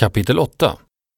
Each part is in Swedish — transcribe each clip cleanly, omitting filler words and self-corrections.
Kapitel 8.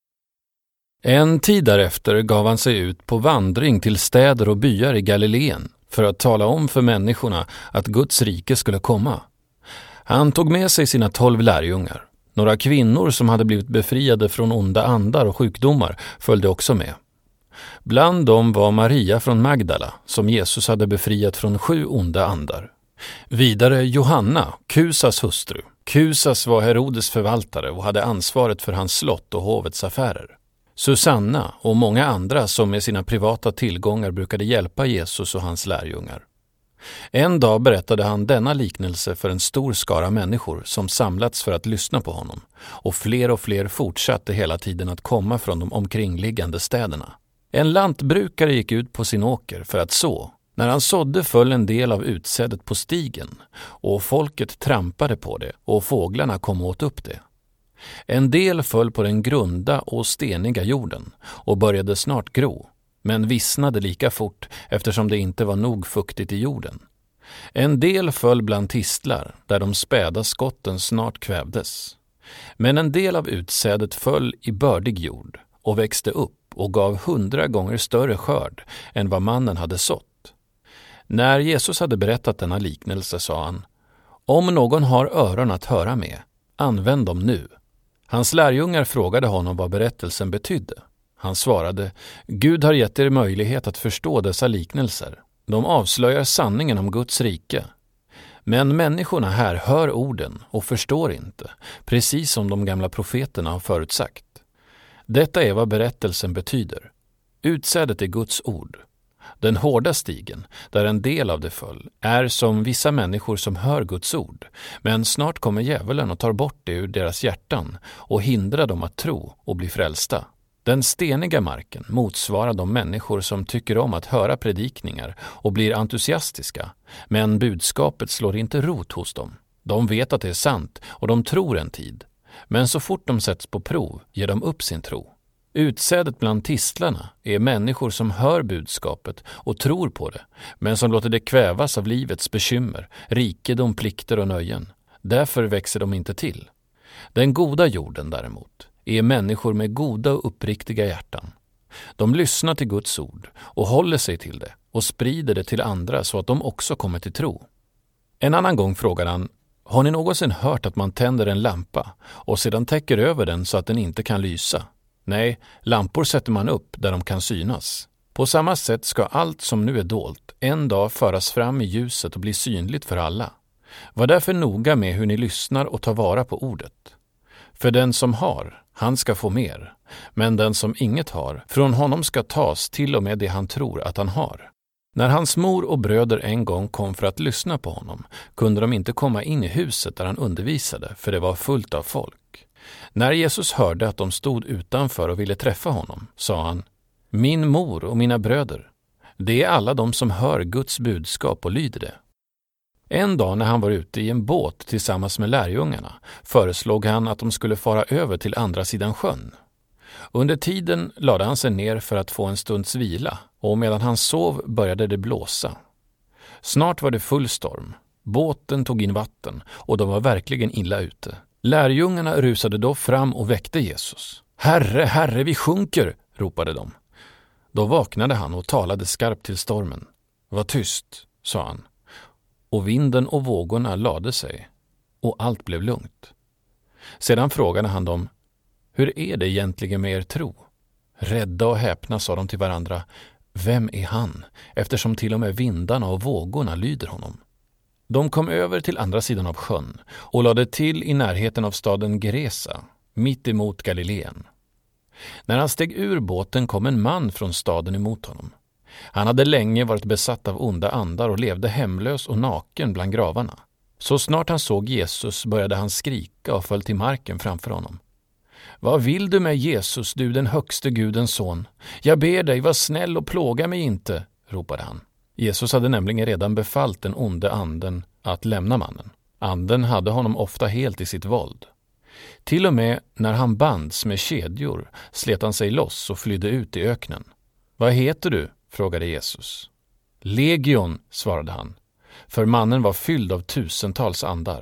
En tid därefter gav han sig ut på vandring till städer och byar i Galileen för att tala om för människorna att Guds rike skulle komma. Han tog med sig sina 12 lärjungar. Några kvinnor som hade blivit befriade från onda andar och sjukdomar följde också med. Bland dem var Maria från Magdala, som Jesus hade befriat från 7 onda andar. Vidare Johanna, Kusas hustru. Kusas var Herodes förvaltare och hade ansvaret för hans slott och hovets affärer. Susanna och många andra som med sina privata tillgångar brukade hjälpa Jesus och hans lärjungar. En dag berättade han denna liknelse för en stor skara människor som samlats för att lyssna på honom, och fler fortsatte hela tiden att komma från de omkringliggande städerna. En lantbrukare gick ut på sin åker för att så. När han sådde föll en del av utsädet på stigen, och folket trampade på det, och fåglarna kom åt upp det. En del föll på den grunda och steniga jorden och började snart gro, men vissnade lika fort eftersom det inte var nog fuktigt i jorden. En del föll bland tistlar, där de späda skotten snart kvävdes. Men en del av utsädet föll i bördig jord och växte upp och gav 100 gånger större skörd än vad mannen hade sått. När Jesus hade berättat denna liknelse sa han: Om någon har öron att höra med, använd dem nu. Hans lärjungar frågade honom vad berättelsen betydde. Han svarade: Gud har gett er möjlighet att förstå dessa liknelser. De avslöjar sanningen om Guds rike. Men människorna här hör orden och förstår inte, precis som de gamla profeterna har förutsagt. Detta är vad berättelsen betyder. Utsädet är Guds ord. Den hårda stigen, där en del av det föll, är som vissa människor som hör Guds ord, men snart kommer djävulen och tar bort det ur deras hjärtan och hindrar dem att tro och bli frälsta. Den steniga marken motsvarar de människor som tycker om att höra predikningar och blir entusiastiska, men budskapet slår inte rot hos dem. De vet att det är sant och de tror en tid, men så fort de sätts på prov ger de upp sin tro. Utsädet bland tistlarna är människor som hör budskapet och tror på det, men som låter det kvävas av livets bekymmer, rikedom, plikter och nöjen. Därför växer de inte till. Den goda jorden däremot är människor med goda och uppriktiga hjärtan. De lyssnar till Guds ord och håller sig till det och sprider det till andra så att de också kommer till tro. En annan gång frågar han: Har ni någonsin hört att man tänder en lampa och sedan täcker över den så att den inte kan lysa? Nej, lampor sätter man upp där de kan synas. På samma sätt ska allt som nu är dolt en dag föras fram i ljuset och bli synligt för alla. Var därför noga med hur ni lyssnar och tar vara på ordet. För den som har, han ska få mer. Men den som inget har, från honom ska tas till och med det han tror att han har. När hans mor och bröder en gång kom för att lyssna på honom kunde de inte komma in i huset där han undervisade, för det var fullt av folk. När Jesus hörde att de stod utanför och ville träffa honom, sa han: Min mor och mina bröder, det är alla de som hör Guds budskap och lyder det. En dag när han var ute i en båt tillsammans med lärjungarna föreslog han att de skulle fara över till andra sidan sjön. Under tiden lade han sig ner för att få en stunds vila, och medan han sov började det blåsa. Snart var det full storm. Båten tog in vatten och de var verkligen illa ute. Lärjungarna rusade då fram och väckte Jesus. Herre, Herre, vi sjunker, ropade de. Då vaknade han och talade skarpt till stormen. Var tyst, sa han. Och vinden och vågorna lade sig, och allt blev lugnt. Sedan frågade han dem: Hur är det egentligen med er tro? Rädda och häpna sa de till varandra: Vem är han, eftersom till och med vindarna och vågorna lyder honom? De kom över till andra sidan av sjön och lade till i närheten av staden Gerasa, mitt emot Galileen. När han steg ur båten kom en man från staden emot honom. Han hade länge varit besatt av onda andar och levde hemlös och naken bland gravarna. Så snart han såg Jesus började han skrika och föll till marken framför honom. Vad vill du med Jesus, du den högste Gudens son? Jag ber dig, var snäll och plåga mig inte, ropade han. Jesus hade nämligen redan befallt den onde anden att lämna mannen. Anden hade honom ofta helt i sitt våld. Till och med när han bands med kedjor slet han sig loss och flydde ut i öknen. Vad heter du? Frågade Jesus. Legion, svarade han, för mannen var fylld av tusentals andar.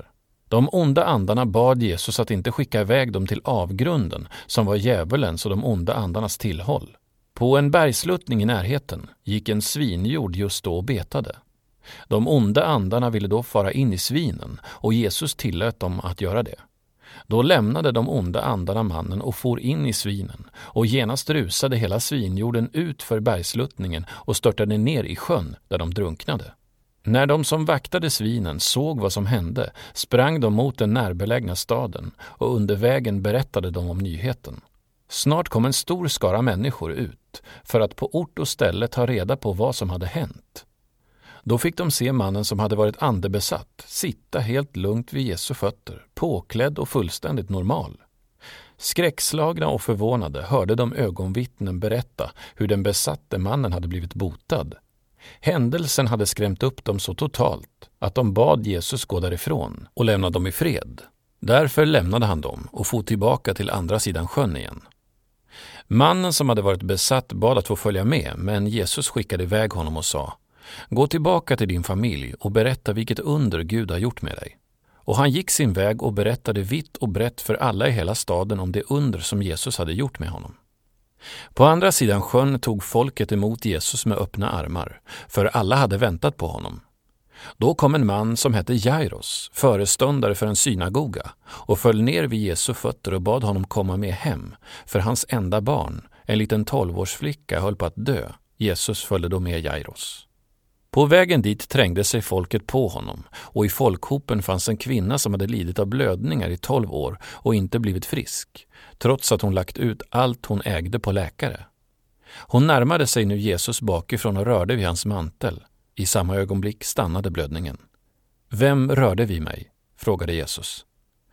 De onda andarna bad Jesus att inte skicka iväg dem till avgrunden, som var djävulens och de onda andarnas tillhåll. På en bergsluttning i närheten gick en svinjord just då och betade. De onda andarna ville då fara in i svinen, och Jesus tillät dem att göra det. Då lämnade de onda andarna mannen och for in i svinen, och genast rusade hela svinjorden ut för bergsluttningen och störtade ner i sjön där de drunknade. När de som vaktade svinen såg vad som hände sprang de mot den närbelägna staden, och under vägen berättade de om nyheten. Snart kom en stor skara människor ut för att på ort och ställe ta reda på vad som hade hänt. Då fick de se mannen som hade varit andebesatt sitta helt lugnt vid Jesu fötter, påklädd och fullständigt normal. Skräckslagna och förvånade hörde de ögonvittnen berätta hur den besatte mannen hade blivit botad. Händelsen hade skrämt upp dem så totalt att de bad Jesus gå därifrån och lämna dem i fred. Därför lämnade han dem och for tillbaka till andra sidan sjön igen. Mannen som hade varit besatt bad att få följa med, men Jesus skickade iväg honom och sa: Gå tillbaka till din familj och berätta vilket under Gud har gjort med dig. Och han gick sin väg och berättade vitt och brett för alla i hela staden om det under som Jesus hade gjort med honom. På andra sidan sjön tog folket emot Jesus med öppna armar, för alla hade väntat på honom. Då kom en man som hette Jairus, föreståndare för en synagoga, och föll ner vid Jesu fötter och bad honom komma med hem, för hans enda barn, en liten 12-årsflicka, höll på att dö. Jesus följde då med Jairus. På vägen dit trängde sig folket på honom, och i folkhopen fanns en kvinna som hade lidit av blödningar i 12 år och inte blivit frisk, trots att hon lagt ut allt hon ägde på läkare. Hon närmade sig nu Jesus bakifrån och rörde vid hans mantel. I samma ögonblick stannade blödningen. Vem rörde vid mig? Frågade Jesus.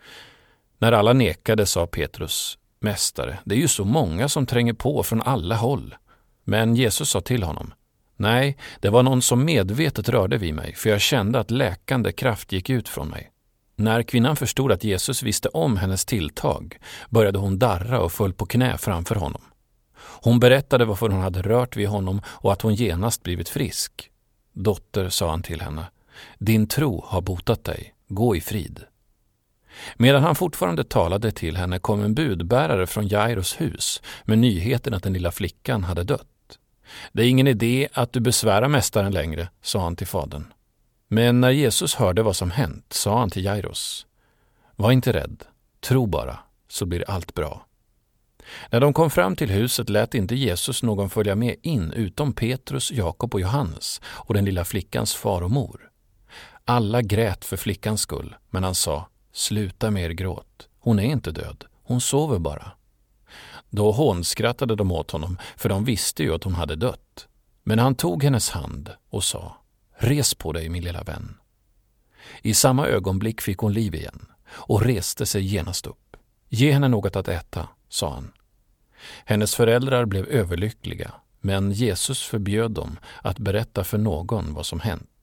När alla nekade sa Petrus: Mästare, det är ju så många som tränger på från alla håll. Men Jesus sa till honom: Nej, det var någon som medvetet rörde vid mig, för jag kände att läkande kraft gick ut från mig. När kvinnan förstod att Jesus visste om hennes tilltag började hon darra och föll på knä framför honom. Hon berättade varför hon hade rört vid honom och att hon genast blivit frisk. Dotter, sa han till henne, din tro har botat dig, gå i frid. Medan han fortfarande talade till henne kom en budbärare från Jairus hus med nyheten att den lilla flickan hade dött. Det är ingen idé att du besvärar mästaren längre, sa han till fadern. Men när Jesus hörde vad som hänt sa han till Jairus: Var inte rädd, tro bara, så blir allt bra. När de kom fram till huset lät inte Jesus någon följa med in utom Petrus, Jakob och Johannes och den lilla flickans far och mor. Alla grät för flickans skull, men han sa: Sluta med er gråt, hon är inte död, hon sover bara. Då hånskrattade de åt honom, för de visste ju att hon hade dött. Men han tog hennes hand och sa: Res på dig, min lilla vän. I samma ögonblick fick hon liv igen och reste sig genast upp. Ge henne något att äta, sa han. Hennes föräldrar blev överlyckliga, men Jesus förbjöd dem att berätta för någon vad som hänt.